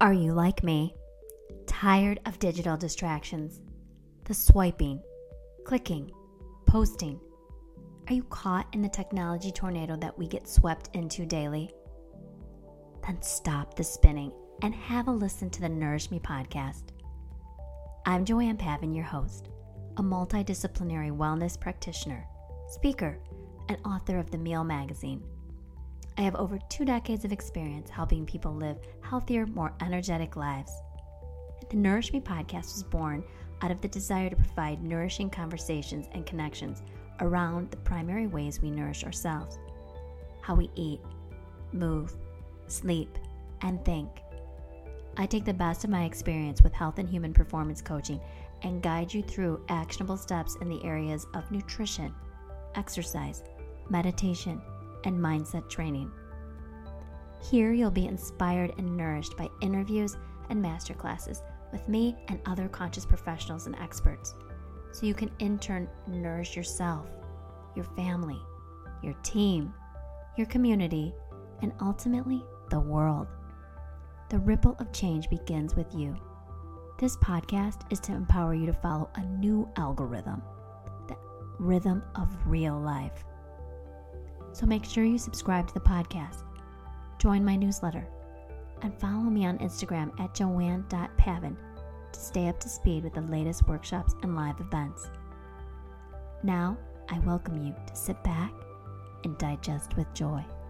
Are you like me? Tired of digital distractions? The swiping, clicking, posting. Are you caught in the technology tornado that we get swept into daily? Then stop the spinning and have a listen to the Nourish Me podcast. I'm Joanne Pavin, your host, a multidisciplinary wellness practitioner, speaker, and author of The Meal Magazine. I have over 2 decades of experience helping people live healthier, more energetic lives. The Nourish Me podcast was born out of the desire to provide nourishing conversations and connections around the primary ways we nourish ourselves: how we eat, move, sleep, and think. I take the best of my experience with health and human performance coaching and guide you through actionable steps in the areas of nutrition, exercise, meditation, and mindset training. Here you'll be inspired and nourished by interviews and masterclasses with me and other conscious professionals and experts, so you can in turn nourish yourself, your family, your team, your community, and ultimately the world. The ripple of change begins with you. This podcast is to empower you to follow a new algorithm, the rhythm of real life. So make sure you subscribe to the podcast, join my newsletter, and follow me on Instagram at joanne.pavin to stay up to speed with the latest workshops and live events. Now, I welcome you to sit back and digest with joy.